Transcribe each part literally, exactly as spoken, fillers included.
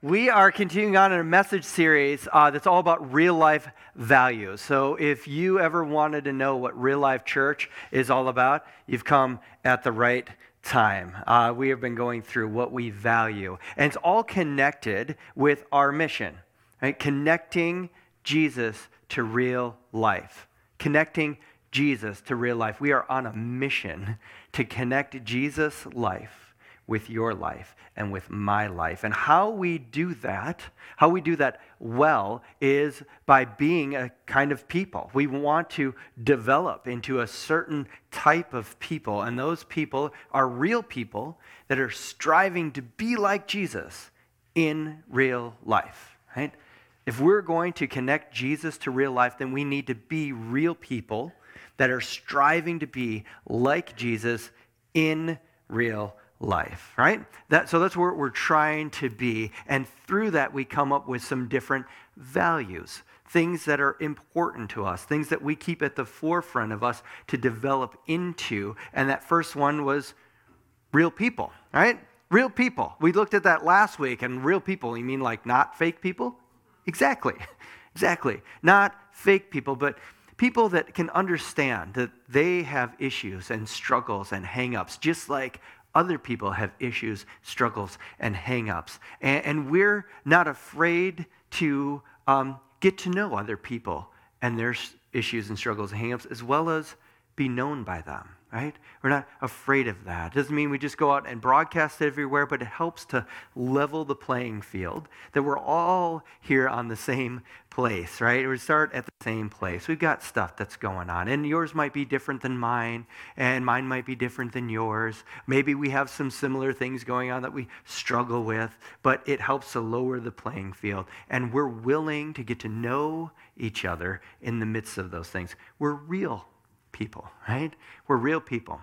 We are continuing on in a message series uh, that's all about real life values. So if you ever wanted to know what real life church is all about, you've come at the right time. Uh, we have been going through what we value, and it's all connected with our mission, right? Connecting Jesus to real life. Connecting Jesus to real life. We are on a mission to connect Jesus' life with your life and with my life. And how we do that, how we do that well, is by being a kind of people. We want to develop into a certain type of people, and those people are real people that are striving to be like Jesus in real life, right? If we're going to connect Jesus to real life, then we need to be real people that are striving to be like Jesus in real life. life, right? That, so that's where we're trying to be. And through that, we come up with some different values, things that are important to us, things that we keep at the forefront of us to develop into. And that first one was real people, right? Real people. We looked at that last week, and real people, you mean like not fake people? Exactly. Exactly. Not fake people, but people that can understand that they have issues and struggles and hang-ups, just like other people have issues, struggles, and hang-ups. And, and we're not afraid to um, get to know other people and their issues and struggles and hang-ups, as well as be known by them, right? We're not afraid of that. It doesn't mean we just go out and broadcast it everywhere, but it helps to level the playing field, that we're all here on the same place, right? We start at the same place. We've got stuff that's going on, and yours might be different than mine, and mine might be different than yours. Maybe we have some similar things going on that we struggle with, but it helps to lower the playing field, and we're willing to get to know each other in the midst of those things. We're real people, right? We're real people.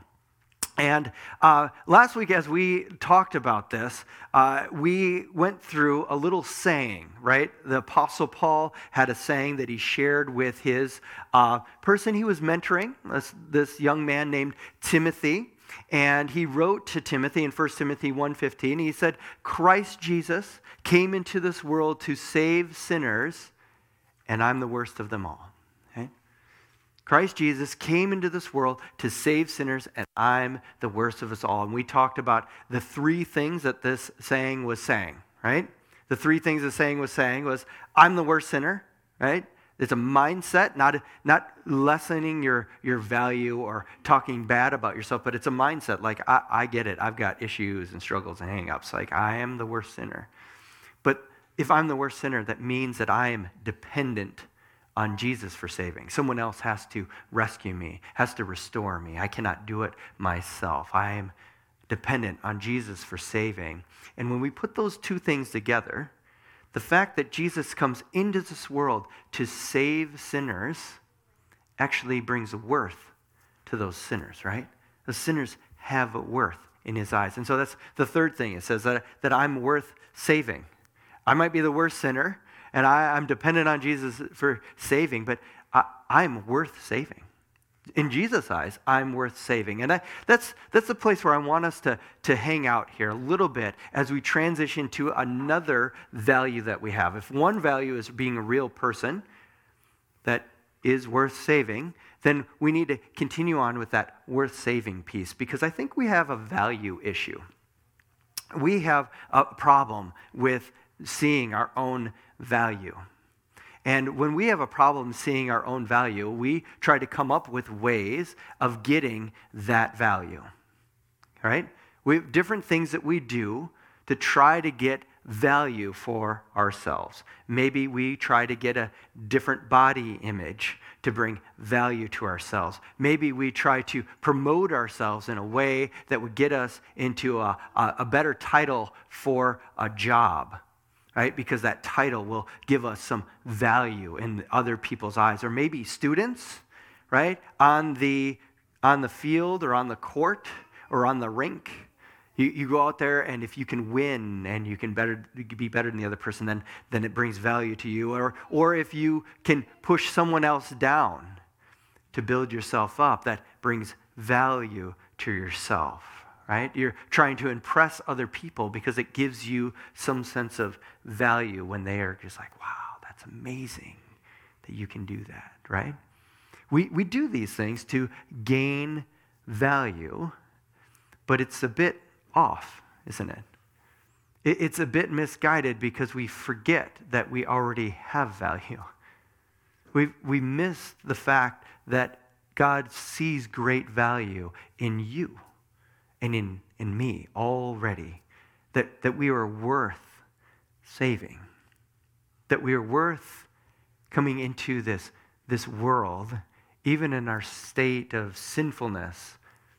And uh, last week, as we talked about this, uh, we went through a little saying, right? The Apostle Paul had a saying that he shared with his uh, person he was mentoring, this, this young man named Timothy. And he wrote to Timothy in First Timothy one fifteen, he said, Christ Jesus came into this world to save sinners, and I'm the worst of them all. Christ Jesus came into this world to save sinners, and I'm the worst of us all. And we talked about the three things that this saying was saying, right? The three things the saying was saying was, I'm the worst sinner, right? It's a mindset, not, not lessening your, your value or talking bad about yourself, but it's a mindset. Like, I, I get it. I've got issues and struggles and hang-ups. Like, I am the worst sinner. But if I'm the worst sinner, that means that I am dependent on Jesus for saving. Someone else has to rescue me, has to restore me. I cannot do it myself. I am dependent on Jesus for saving. And when we put those two things together, the fact that Jesus comes into this world to save sinners actually brings worth to those sinners, right? The sinners have worth in his eyes. And so that's the third thing. It says that, that I'm worth saving. I might be the worst sinner, and I, I'm dependent on Jesus for saving, but I, I'm worth saving. In Jesus' eyes, I'm worth saving. And I, that's that's the place where I want us to, to hang out here a little bit as we transition to another value that we have. If one value is being a real person that is worth saving, then we need to continue on with that worth saving piece, because I think we have a value issue. We have a problem with seeing our own value. And when we have a problem seeing our own value, we try to come up with ways of getting that value, right? We have different things that we do to try to get value for ourselves. Maybe we try to get a different body image to bring value to ourselves. Maybe we try to promote ourselves in a way that would get us into a, a, a better title for a job, right? Because that title will give us some value in other people's eyes. Or maybe students, right? On the on the field or on the court or on the rink, you, you go out there, and if you can win and you can better be better than the other person, then then it brings value to you. Or or if you can push someone else down to build yourself up, that brings value to yourself, right? You're trying to impress other people because it gives you some sense of value when they are just like, wow, that's amazing that you can do that, right? We, we do these things to gain value, but it's a bit off, isn't it? it? It's a bit misguided because we forget that we already have value. We we miss the fact that God sees great value in you and in, in me already, that, that we are worth saving, that we are worth coming into this, this world, even in our state of sinfulness.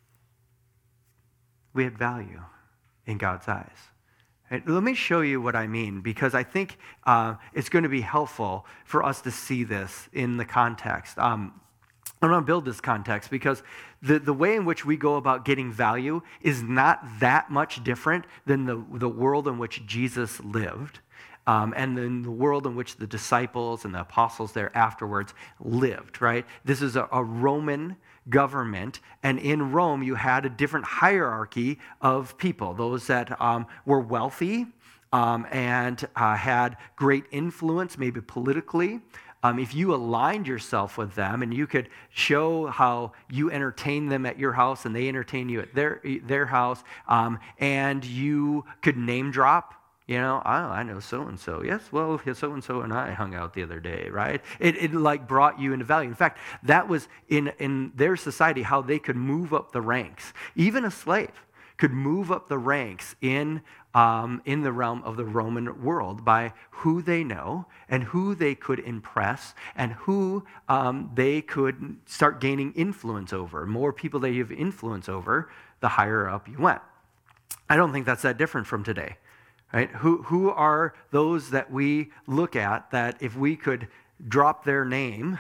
We had value in God's eyes. Right? Let me show you what I mean, because I think uh, it's going to be helpful for us to see this in the context. Um, I want to build this context because the, the way in which we go about getting value is not that much different than the, the world in which Jesus lived, um, and then the world in which the disciples and the apostles there afterwards lived, right? This is a, a Roman government, and in Rome you had a different hierarchy of people, those that um, were wealthy um, and uh, had great influence, maybe politically. Um, if you aligned yourself with them and you could show how you entertain them at your house and they entertain you at their their house, um, and you could name drop, you know, oh, I know so-and-so. Yes, well, so-and-so and I hung out the other day, right? It, it like brought you into value. In fact, that was in, in their society how they could move up the ranks. Even a slave could move up the ranks in Um, in the realm of the Roman world by who they know and who they could impress and who um, they could start gaining influence over. More people that you have influence over, the higher up you went. I don't think that's that different from today, right? Who, who are those that we look at that if we could drop their name,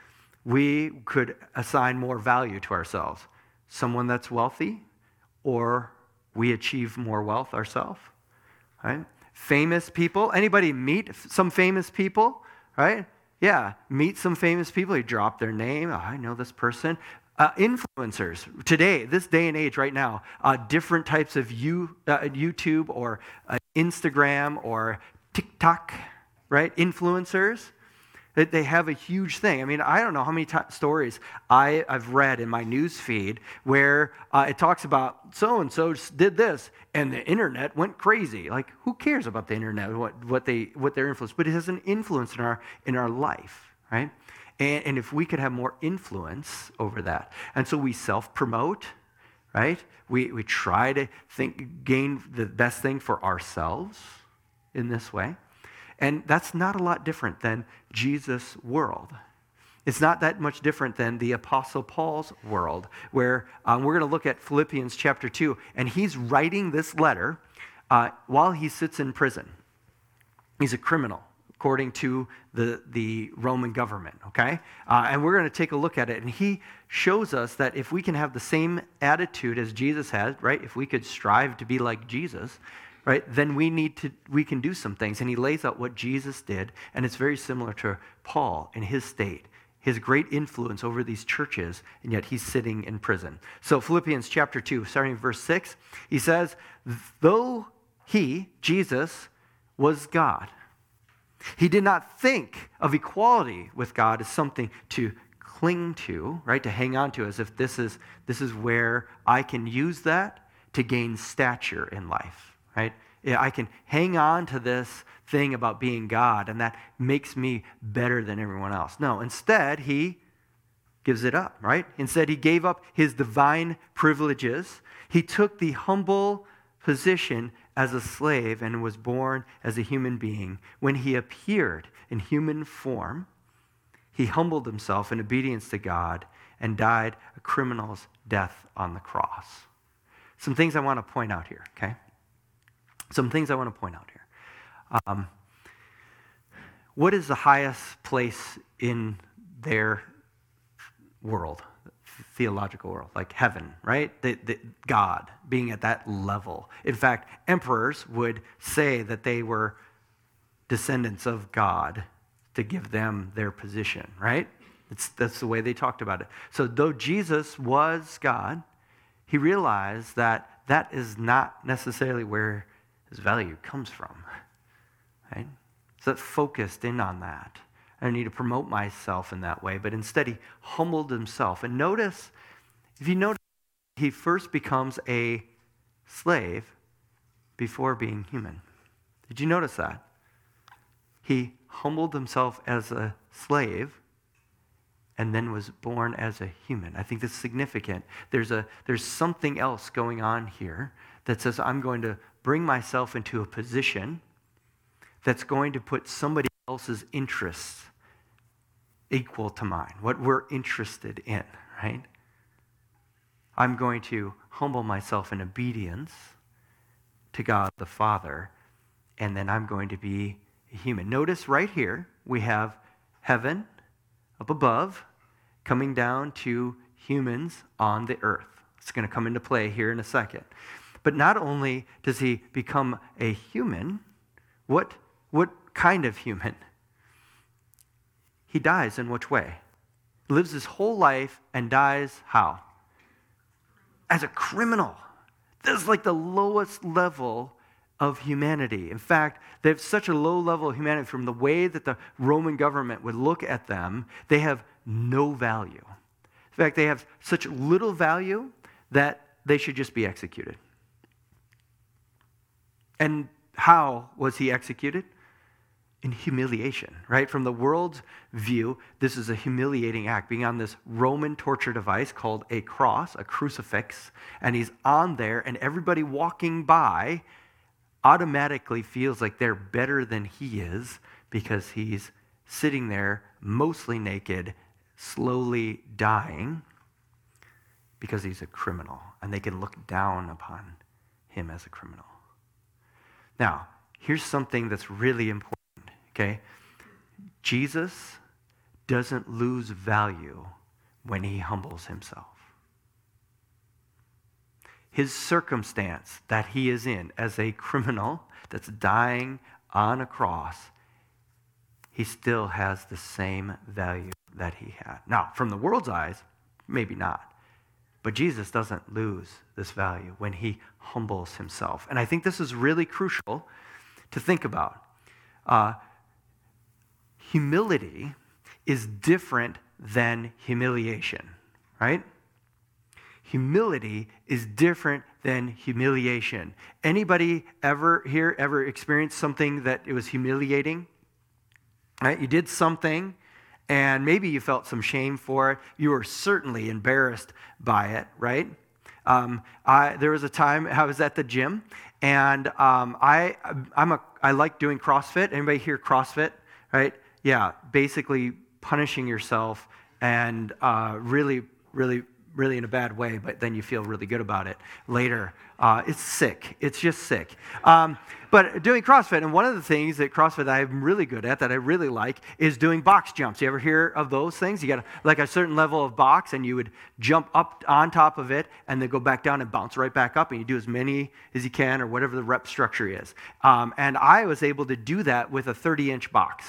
we could assign more value to ourselves? Someone that's wealthy, or we achieve more wealth ourselves, right? Famous people. Anybody meet some famous people, right? Yeah, meet some famous people. You drop their name. Oh, I know this person. Uh, influencers. Today, this day and age right now, uh, different types of you, uh, YouTube or uh, Instagram or TikTok, right? Influencers. They have a huge thing. I mean, I don't know how many t- stories I, I've read in my news feed where uh, it talks about so-and-so did this, and the internet went crazy. Like, who cares about the internet, what, what, they, what their influence? But it has an influence in our, in our life, right? And, and if we could have more influence over that. And so we self-promote, right? We, we try to think, gain the best thing for ourselves in this way. And that's not a lot different than Jesus' world. It's not that much different than the Apostle Paul's world, where um, we're going to look at Philippians chapter two, and he's writing this letter uh, while he sits in prison. He's a criminal, according to the, the Roman government, okay? Uh, and we're going to take a look at it, and he shows us that if we can have the same attitude as Jesus had, right? If we could strive to be like Jesus, right, then we need to, we can do some things. And he lays out what Jesus did, and it's very similar to Paul in his state, his great influence over these churches, and yet he's sitting in prison. So Philippians chapter two, starting in verse six, he says, though he, Jesus, was God, he did not think of equality with God as something to cling to, right, to hang on to, as if this is, this is where I can use that to gain stature in life. Right? I can hang on to this thing about being God, and that makes me better than everyone else. No, instead, he gives it up, right? Instead, he gave up his divine privileges. He took the humble position as a slave and was born as a human being. When he appeared in human form, he humbled himself in obedience to God and died a criminal's death on the cross. Some things I want to point out here, okay? Some things I want to point out here. Um, what is the highest place in their world, theological world, like heaven, right? The, the, God being at that level. In fact, emperors would say that they were descendants of God to give them their position, right? It's, that's the way they talked about it. So though Jesus was God, he realized that that is not necessarily where his value comes from, right? So that focused in on that. I don't need to promote myself in that way, but instead he humbled himself. And notice, if you notice, he first becomes a slave before being human. Did you notice that? He humbled himself as a slave and then was born as a human. I think that's significant. There's a there's something else going on here that says I'm going to bring myself into a position that's going to put somebody else's interests equal to mine, what we're interested in, right? I'm going to humble myself in obedience to God the Father, and then I'm going to be a human. Notice right here, we have heaven up above coming down to humans on the earth. It's going to come into play here in a second. But not only does he become a human, what, what kind of human? He dies in which way? Lives his whole life and dies how? As a criminal. This is like the lowest level of humanity. In fact, they have such a low level of humanity from the way that the Roman government would look at them, they have no value. In fact, they have such little value that they should just be executed. And how was he executed? In humiliation, right? From the world's view, this is a humiliating act, being on this Roman torture device called a cross, a crucifix, and he's on there, and everybody walking by automatically feels like they're better than he is because he's sitting there mostly naked, slowly dying because he's a criminal, and they can look down upon him as a criminal. Now, here's something that's really important. Okay, Jesus doesn't lose value when he humbles himself. His circumstance that he is in as a criminal that's dying on a cross, he still has the same value that he had. Now, from the world's eyes, maybe not. But Jesus doesn't lose this value when he humbles himself. And I think this is really crucial to think about. Uh, Humility is different than humiliation, right? Humility is different than humiliation. Anybody ever here ever experienced something that it was humiliating? Right? You did something, and maybe you felt some shame for it. You were certainly embarrassed by it, right? Um, I, there was a time I was at the gym, and um, I I'm a I like doing CrossFit. Anybody here CrossFit? Right? Yeah, basically punishing yourself and uh, really, really, really in a bad way, but then you feel really good about it later. Uh, it's sick. It's just sick. Um, but doing CrossFit, and one of the things that CrossFit that I'm really good at, that I really like, is doing box jumps. You ever hear of those things? You got like a certain level of box, and you would jump up on top of it, and then go back down and bounce right back up, and you do as many as you can, or whatever the rep structure is. Um, and I was able to do that with a thirty-inch box.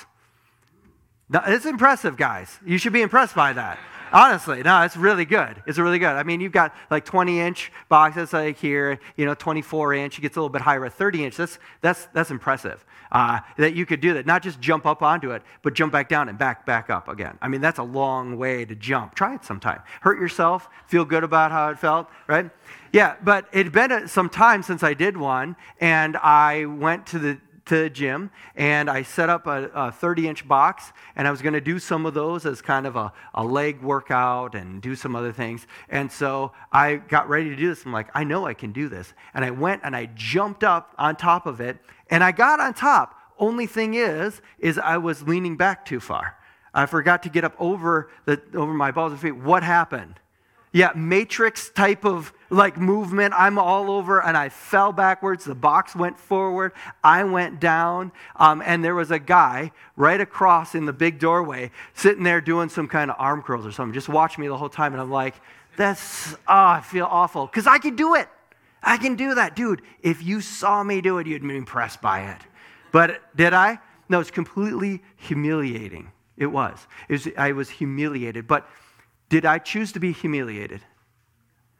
No, it's impressive, guys. You should be impressed by that. Honestly, no, it's really good. It's really good. I mean, you've got like twenty-inch boxes like here, you know, twenty-four inch. It gets a little bit higher at thirty inch. That's that's that's impressive uh, that you could do that. Not just jump up onto it, but jump back down and back back up again. I mean, that's a long way to jump. Try it sometime. Hurt yourself. Feel good about how it felt, right? Yeah, but it had been some time since I did one, and I went to the to the gym, and I set up a thirty-inch box, and I was going to do some of those as kind of a, a leg workout and do some other things. And so I got ready to do this. I'm like, I know I can do this. And I went and I jumped up on top of it, and I got on top. Only thing is, is I was leaning back too far. I forgot to get up over the over my balls of feet. What happened? Yeah, matrix type of like movement. I'm all over, and I fell backwards. The box went forward. I went down, um, and there was a guy right across in the big doorway sitting there doing some kind of arm curls or something. Just watching me the whole time, and I'm like, that's, oh, I feel awful. Because I can do it. I can do that. Dude, if you saw me do it, you'd be impressed by it. But did I? No, it's completely humiliating. It was. It was I was humiliated. But did I choose to be humiliated?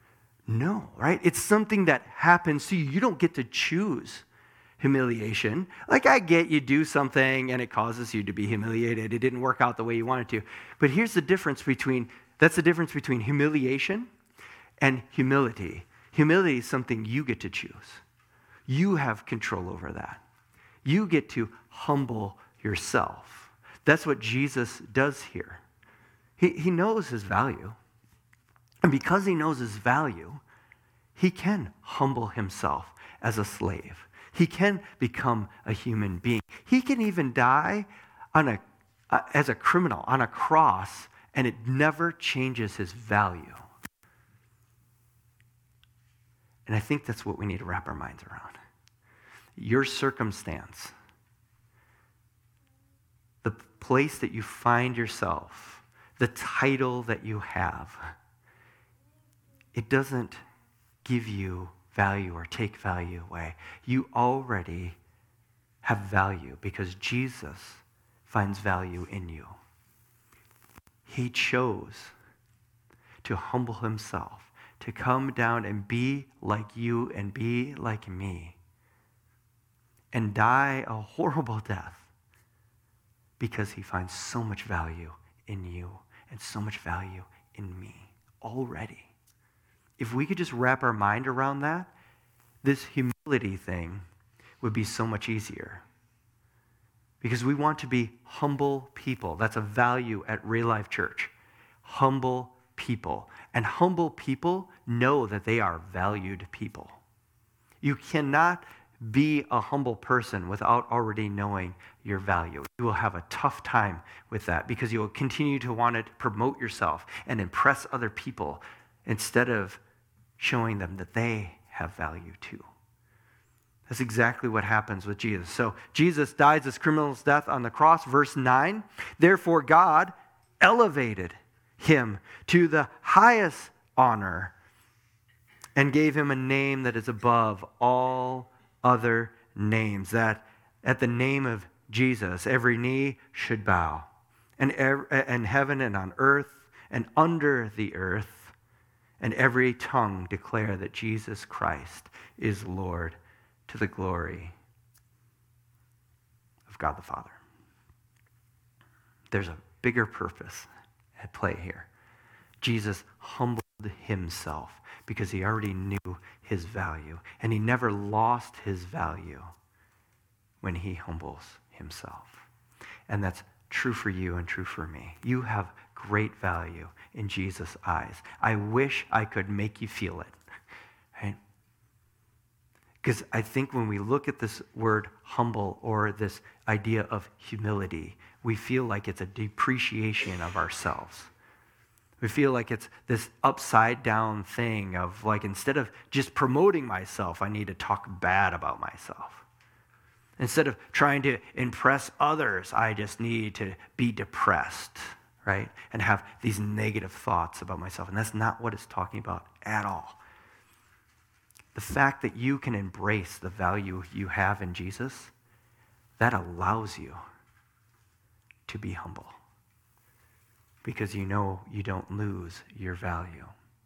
No, right? It's something that happens to you. You don't get to choose humiliation. Like, I get you do something and it causes you to be humiliated. It didn't work out the way you wanted to. But here's the difference between, that's the difference between humiliation and humility. Humility is something you get to choose. You have control over that. You get to humble yourself. That's what Jesus does here. He, he knows his value. And because he knows his value, he can humble himself as a slave. He can become a human being. He can even die on a, uh, as a criminal on a cross, and it never changes his value. And I think that's what we need to wrap our minds around. Your circumstance, the place that you find yourself, the title that you have, it doesn't give you value or take value away. You already have value because Jesus finds value in you. He chose to humble himself, to come down and be like you and be like me, and die a horrible death because he finds so much value in you and so much value in me already. If we could just wrap our mind around that, this humility thing would be so much easier. Because we want to be humble people. That's a value at Real Life Church. Humble people. And humble people know that they are valued people. You cannot be a humble person without already knowing your value. You will have a tough time with that because you will continue to want to promote yourself and impress other people instead of showing them that they have value too. That's exactly what happens with Jesus. So Jesus dies this criminal's death on the cross. Verse nine, therefore God elevated him to the highest honor and gave him a name that is above all other names, that at the name of Jesus every knee should bow, and, ev- and heaven and on earth and under the earth, and every tongue declare that Jesus Christ is Lord, to the glory of God the Father. There's a bigger purpose at play here. Jesus humbled himself because he already knew his value, and he never lost his value when he humbles himself. And that's true for you and true for me. You have great value in Jesus' eyes. I wish I could make you feel it, right? Because I think when we look at this word humble or this idea of humility, we feel like it's a depreciation of ourselves. We feel like it's this upside down thing of like, instead of just promoting myself, I need to talk bad about myself. Instead of trying to impress others, I just need to be depressed, right? And have these negative thoughts about myself. And that's not what it's talking about at all. The fact that you can embrace the value you have in Jesus, that allows you to be humble. Because you know you don't lose your value.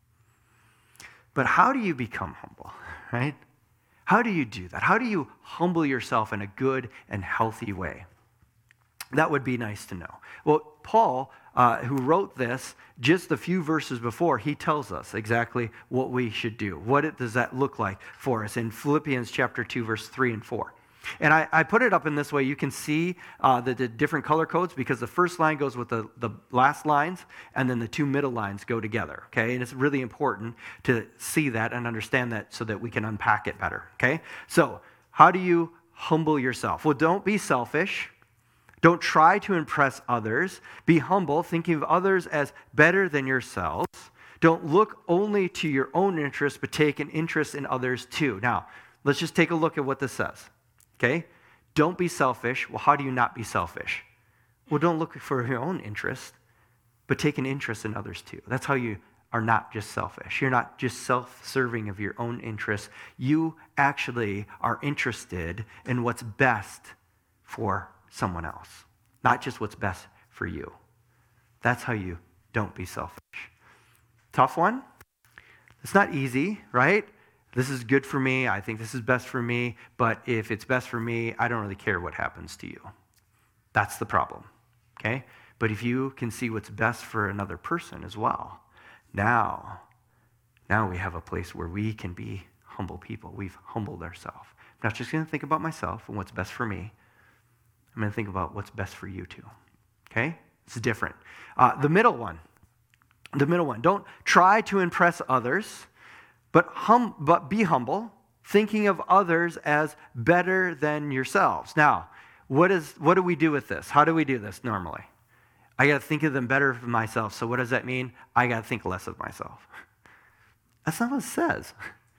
But how do you become humble, right? How do you do that? How do you humble yourself in a good and healthy way? That would be nice to know. Well, Paul, uh, who wrote this just a few verses before, he tells us exactly what we should do. What it, does that look like for us in Philippians chapter two, verse three and four. And I, I put it up in this way. You can see uh, the, the different color codes because the first line goes with the, the last lines, and then the two middle lines go together, okay? And it's really important to see that and understand that so that we can unpack it better, okay? So how do you humble yourself? Well, don't be selfish. Don't try to impress others. Be humble, thinking of others as better than yourselves. Don't look only to your own interests, but take an interest in others too. Now, let's just take a look at what this says. Okay? Don't be selfish. Well, how do you not be selfish? Well, don't look for your own interest, but take an interest in others too. That's how you are not just selfish. You're not just self-serving of your own interests. You actually are interested in what's best for someone else, not just what's best for you. That's how you don't be selfish. Tough one? It's not easy, right? This is good for me. I think this is best for me. But if it's best for me, I don't really care what happens to you. That's the problem, okay? But if you can see what's best for another person as well, now, now we have a place where we can be humble people. We've humbled ourselves. I'm not just going to think about myself and what's best for me. I'm going to think about what's best for you too, okay? It's different. Uh, the middle one, the middle one. Don't try to impress others, but hum, but be humble, thinking of others as better than yourselves. Now, what is what do we do with this? How do we do this normally? I got to think of them better for myself. So what does that mean? I got to think less of myself. That's not what it says.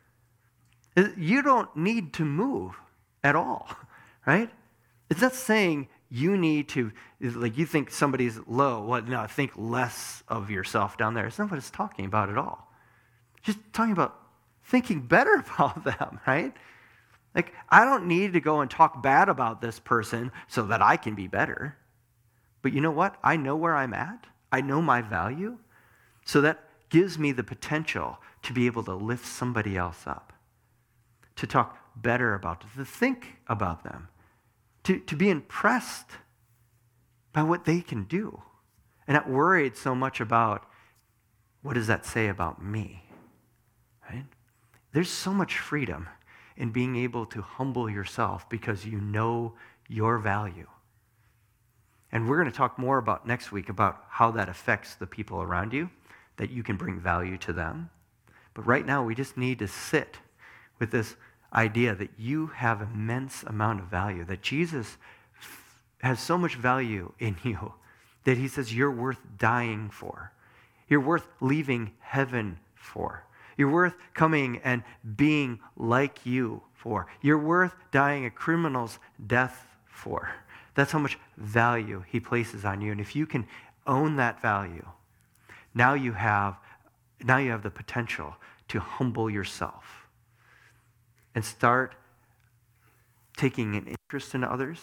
You don't need to move at all, right? It's not saying you need to, like you think somebody's low. Well, no, think less of yourself down there. It's not what it's talking about at all. Just talking about thinking better about them, right? Like, I don't need to go and talk bad about this person so that I can be better. But you know what? I know where I'm at. I know my value. So that gives me the potential to be able to lift somebody else up, to talk better about them, to think about them, to, to be impressed by what they can do, and not worried so much about what does that say about me, right? There's so much freedom in being able to humble yourself because you know your value. And we're going to talk more about next week about how that affects the people around you, that you can bring value to them. But right now, we just need to sit with this idea that you have immense amount of value, that Jesus has so much value in you that he says you're worth dying for. You're worth leaving heaven for. You're worth coming and being like you for. You're worth dying a criminal's death for. That's how much value he places on you. And if you can own that value, now you have, now you have the potential to humble yourself and start taking an interest in others,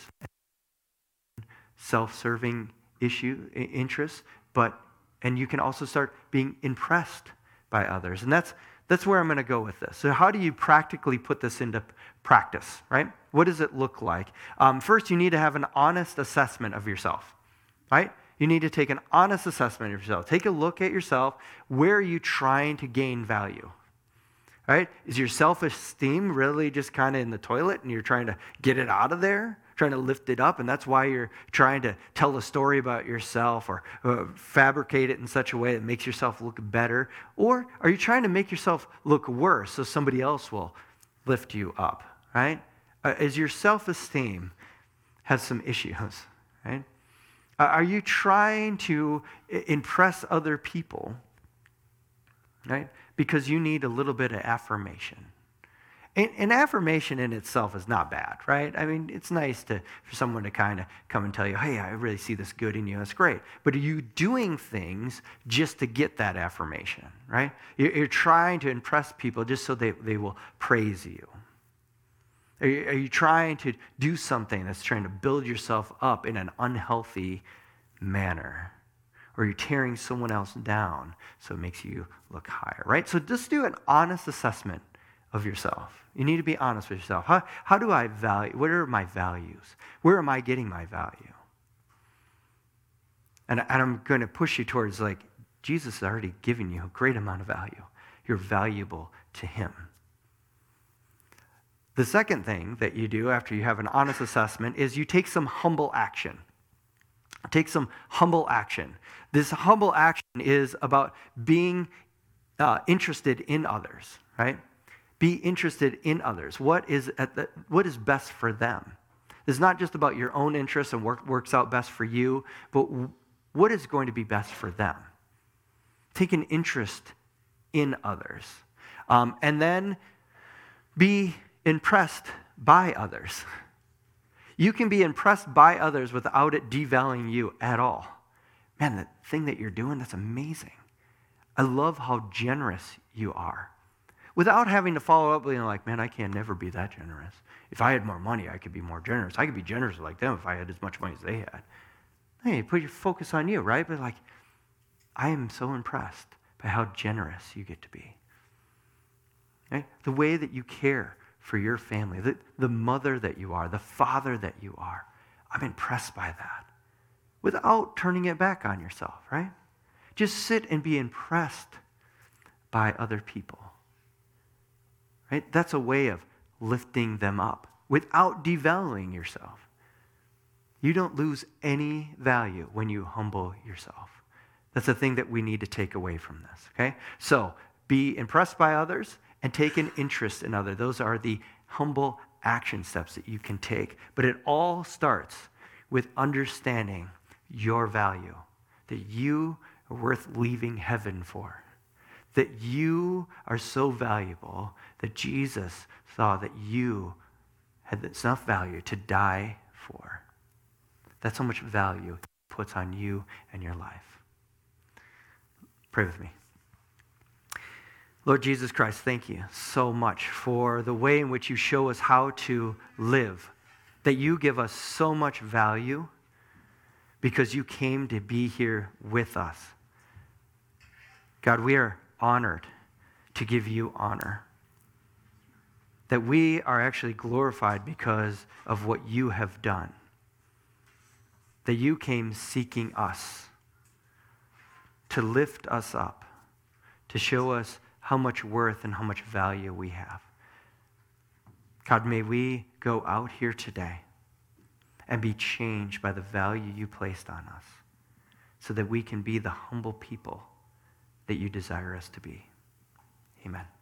self-serving issue interests, but and you can also start being impressed by others. And that's that's where I'm going to go with this. So how do you practically put this into practice, right? What does it look like? Um, first, you need to have an honest assessment of yourself, right? You need to take an honest assessment of yourself. Take a look at yourself. Where are you trying to gain value, right? Is your self-esteem really just kind of in the toilet and you're trying to get it out of there? Trying to lift it up, and that's why you're trying to tell a story about yourself or uh, fabricate it in such a way that makes yourself look better? Or are you trying to make yourself look worse so somebody else will lift you up, right? Uh, is your self-esteem has some issues, right? Uh, are you trying to impress other people, right? Because you need a little bit of affirmation. And, and affirmation in itself is not bad, right? I mean, it's nice to for someone to kind of come and tell you, hey, I really see this good in you. That's great. But are you doing things just to get that affirmation, right? You're, you're trying to impress people just so they, they will praise you. Are you, are you trying to do something that's trying to build yourself up in an unhealthy manner? Or you're tearing someone else down so it makes you look higher, right? So just do an honest assessment of yourself. You need to be honest with yourself. How, how do I value? What are my values? Where am I getting my value? And, and I'm going to push you towards, like, Jesus has already given you a great amount of value. You're valuable to him. The second thing that you do after you have an honest assessment is you take some humble action. Take some humble action. This humble action is about being uh, interested in others, right? Be interested in others. What is at the, what is best for them? It's not just about your own interests and what works out best for you, but what is going to be best for them? Take an interest in others. Um, and then be impressed by others. You can be impressed by others without it devaluing you at all. Man, the thing that you're doing, that's amazing. I love how generous you are. Without having to follow up being like, man, I can never be that generous. If I had more money, I could be more generous. I could be generous like them if I had as much money as they had. Hey, put your focus on you, right? But like, I am so impressed by how generous you get to be. right? The way that you care for your family, the, the mother that you are, the father that you are. I'm impressed by that. Without turning it back on yourself, right? Just sit and be impressed by other people, right? That's a way of lifting them up without devaluing yourself. You don't lose any value when you humble yourself. That's the thing that we need to take away from this, okay? So be impressed by others and take an interest in others. Those are the humble action steps that you can take. But it all starts with understanding your value, that you are worth leaving heaven for, that you are so valuable that Jesus saw that you had enough value to die for. That's how much value he puts on you and your life. Pray with me. Lord Jesus Christ, thank you so much for the way in which you show us how to live, that you give us so much value because you came to be here with us. God, we are honored to give you honor, that we are actually glorified because of what you have done, that you came seeking us to lift us up, to show us how much worth and how much value we have. God, may we go out here today and be changed by the value you placed on us so that we can be the humble people that you desire us to be. Amen.